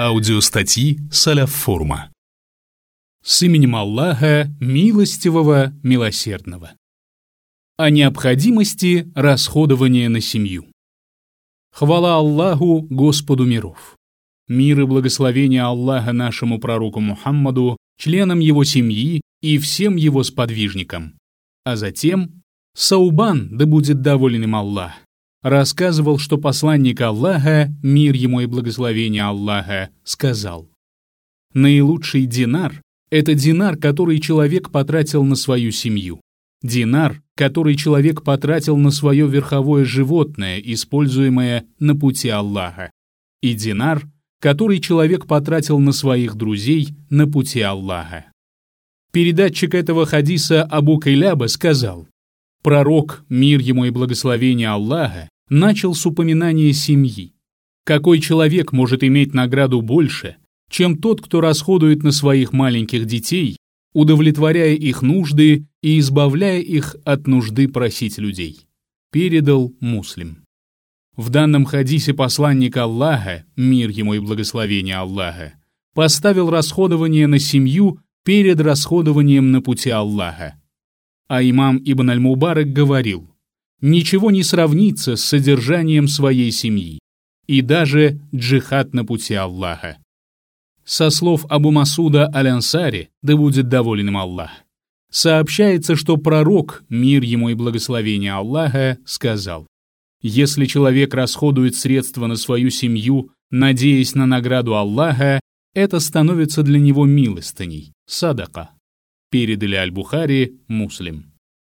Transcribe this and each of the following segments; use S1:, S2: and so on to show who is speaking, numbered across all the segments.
S1: Аудиостатьи Салаф-форума. С именем Аллаха, милостивого, милосердного. О необходимости расходования на семью. Хвала Аллаху, Господу миров. Мир и благословение Аллаха нашему пророку Мухаммаду, членам его семьи и всем его сподвижникам. А затем Саубан, да будет доволен им Аллах, рассказывал, что посланник Аллаха, мир ему и благословение Аллаха, сказал: наилучший динар – это динар, который человек потратил на свою семью. Динар, который человек потратил на свое верховое животное, используемое на пути Аллаха. И динар, который человек потратил на своих друзей на пути Аллаха. Передатчик этого хадиса Абу Кайляба сказал: пророк, мир ему и благословение Аллаха, начал с упоминания семьи. Какой человек может иметь награду больше, чем тот, кто расходует на своих маленьких детей, удовлетворяя их нужды и избавляя их от нужды просить людей? Передал Муслим. В данном хадисе посланник Аллаха, мир ему и благословение Аллаха, поставил расходование на семью перед расходованием на пути Аллаха. А имам Ибн аль-Мубарак говорил: ничего не сравнится с содержанием своей семьи, и даже джихад на пути Аллаха. Со слов Абу Масуда аль-Ансари, да будет доволен им Аллах, сообщается, что пророк, мир ему и благословение Аллаха, сказал: если человек расходует средства на свою семью, надеясь на награду Аллаха, это становится для него милостыней, садака. Передали Аль-Бухари, Муслим.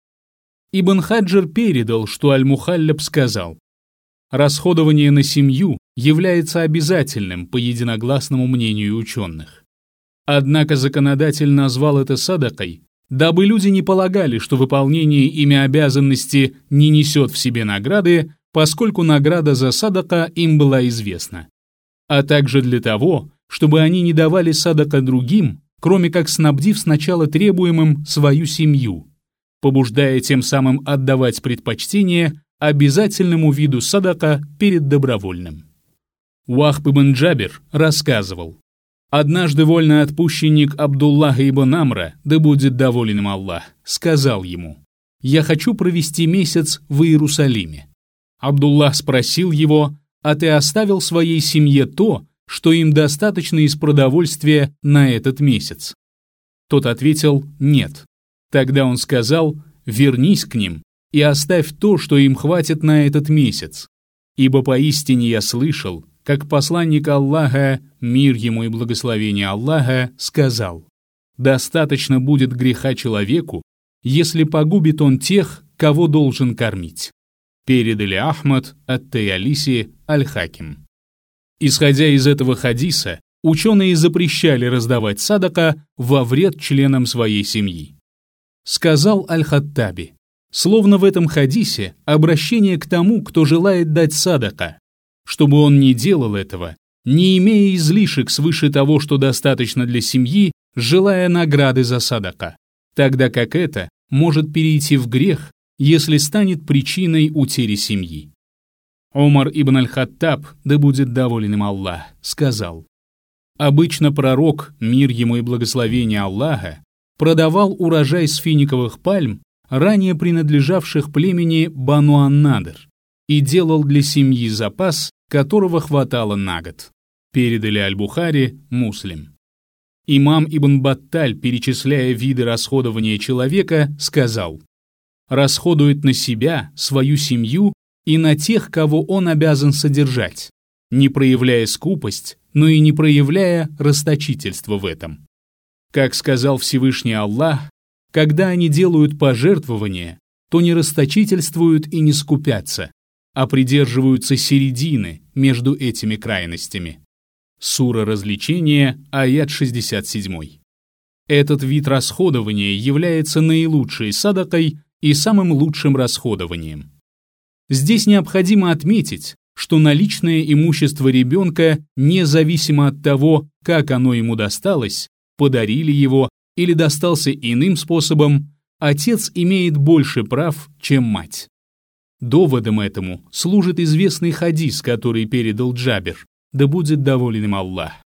S1: Ибн Хаджар передал, что Аль-Мухаллаб сказал: расходование на семью является обязательным по единогласному мнению ученых. Однако законодатель назвал это садакой, дабы люди не полагали, что выполнение ими обязанности не несет в себе награды, поскольку награда за садака им была известна, а также для того, чтобы они не давали садака другим, кроме как снабдив сначала требуемым свою семью, побуждая тем самым отдавать предпочтение обязательному виду садака перед добровольным. Уахб ибн Джабир рассказывал: однажды вольноотпущенник Абдуллаха ибн Амра, да будет доволен им Аллах, сказал ему: «Я хочу провести месяц в Иерусалиме». Абдуллах спросил его: «А ты оставил своей семье то, что им достаточно из продовольствия на этот месяц?» Тот ответил: «Нет». Тогда он сказал: «Вернись к ним и оставь то, что им хватит на этот месяц. Ибо поистине я слышал, как посланник Аллаха, мир ему и благословение Аллаха, сказал: достаточно будет греха человеку, если погубит он тех, кого должен кормить». Передали Ахмад ат-Таялиси аль-Хаким. Исходя из этого хадиса, ученые запрещали раздавать садака во вред членам своей семьи. Сказал Аль-Хаттаби: словно в этом хадисе обращение к тому, кто желает дать садака, чтобы он не делал этого, не имея излишек свыше того, что достаточно для семьи, желая награды за садака, тогда как это может перейти в грех, если станет причиной утери семьи. Умар ибн аль-Хаттаб, да будет доволен им Аллах, сказал: обычно пророк, мир ему и благословение Аллаха, продавал урожай с финиковых пальм, ранее принадлежавших племени Бану ан-Надр, и делал для семьи запас, которого хватало на год. Передали Аль-Бухари, Муслим. Имам Ибн Батталь, перечисляя виды расходования человека, сказал: расходует на себя, свою семью и на тех, кого он обязан содержать, не проявляя скупость, но и не проявляя расточительство в этом. Как сказал Всевышний Аллах, когда они делают пожертвования, то не расточительствуют и не скупятся, а придерживаются середины между этими крайностями. Сура Развлечения, аят 67. Этот вид расходования является наилучшей садакой и самым лучшим расходованием. Здесь необходимо отметить, что наличное имущество ребенка, независимо от того, как оно ему досталось, подарили его или достался иным способом, отец имеет больше прав, чем мать. Доводом этому служит известный хадис, который передал Джабир, да будет доволен им Аллах.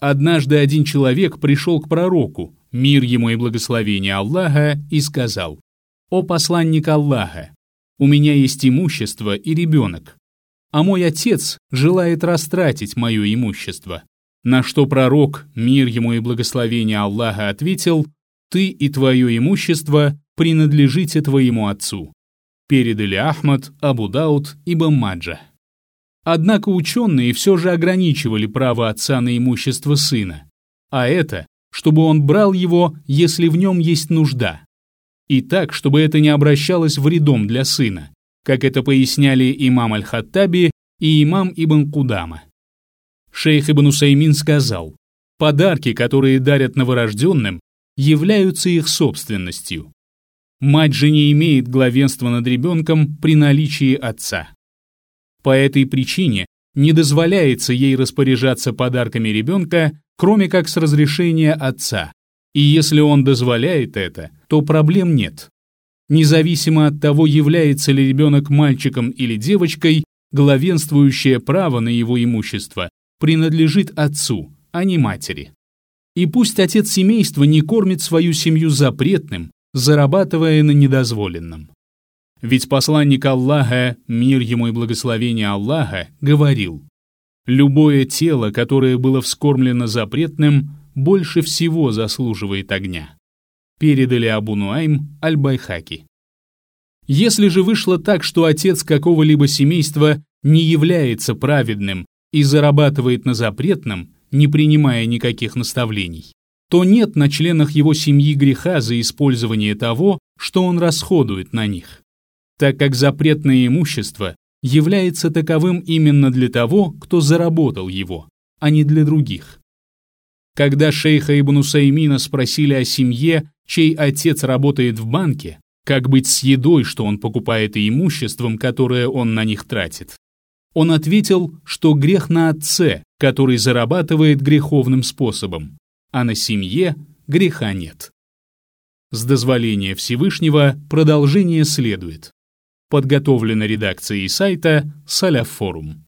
S1: Однажды один человек пришел к пророку, мир ему и благословение Аллаха, и сказал: «О посланник Аллаха, у меня есть имущество и ребенок, а мой отец желает растратить мое имущество». На что пророк, мир ему и благословение Аллаха, ответил: «Ты и твое имущество принадлежите твоему отцу». Передали Ахмад, Абу Дауд, Ибн Маджа. Однако ученые все же ограничивали право отца на имущество сына, а это, чтобы он брал его, если в нем есть нужда. И так, чтобы это не обращалось вредом для сына, как это поясняли имам Аль-Хаттаби и имам Ибн Кудама. Шейх Ибн Усаймин сказал: подарки, которые дарят новорожденным, являются их собственностью. Мать же не имеет главенства над ребенком при наличии отца. По этой причине не дозволяется ей распоряжаться подарками ребенка, кроме как с разрешения отца, и если он дозволяет это, то проблем нет. Независимо от того, является ли ребенок мальчиком или девочкой, главенствующее право на его имущество принадлежит отцу, а не матери. И пусть отец семейства не кормит свою семью запретным, зарабатывая на недозволенном. Ведь посланник Аллаха, мир ему и благословение Аллаха, говорил: «Любое тело, которое было вскормлено запретным, больше всего заслуживает огня». Передали Абу Нуайм Аль-Байхаки. Если же вышло так, что отец какого-либо семейства не является праведным и зарабатывает на запретном, не принимая никаких наставлений, то нет на членах его семьи греха за использование того, что он расходует на них, так как запретное имущество является таковым именно для того, кто заработал его, а не для других. Когда шейха Ибн Усаймина спросили о семье, чей отец работает в банке, как быть с едой, что он покупает, и имуществом, которое он на них тратит, он ответил, что грех на отце, который зарабатывает греховным способом, а на семье греха нет. С дозволения Всевышнего продолжение следует. Подготовлено редакцией сайта Салаф Форум.